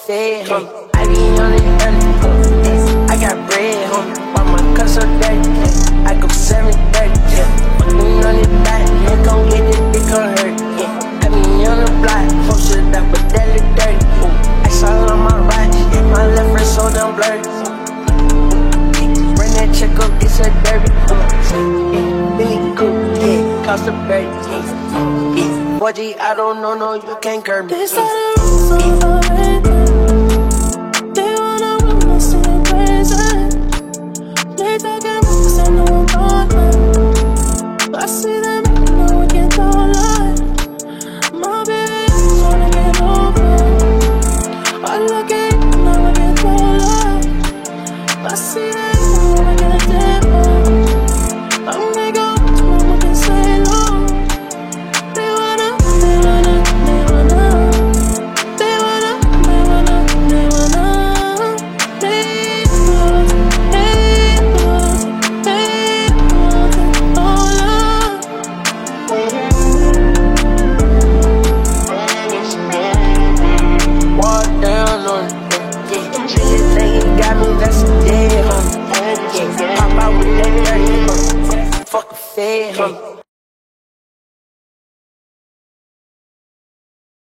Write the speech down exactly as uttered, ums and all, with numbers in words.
fed, homie. I be on it early, uh, I got bread, homie. Why my cuss so dirty, yeah. I go seven thirty, yeah. Fucking on it back, yeah. Gon' get it, it gon' hurt, yeah. I be on the block, posted up, but that look dirty, ooh. Ice all on my right, yeah. My left wrist so damn blurry. Bring that check up, it's a derby, ooh. Yeah, Billy Cool, yeah. Cost a bird, yeah. Yeah. four G, I don't know, no, you can't curb me. They started so already. They wanna run us to the crazy. They talking rooms, I know I'm gone. I see them, you know we get taller. My baby just wanna get over. I look at you, now I get taller. I see them, you wanna get a demo. I'm gonna go to them, we can stay long. They wanna, they wanna, they wanna. They wanna, they wanna, they wanna. They want, they want, they want it all up. Walk down on it, yeah. Shit, they got me, that's a dead, homie. Yeah, pop out with that dirty, homie. Fuck a fed, homie.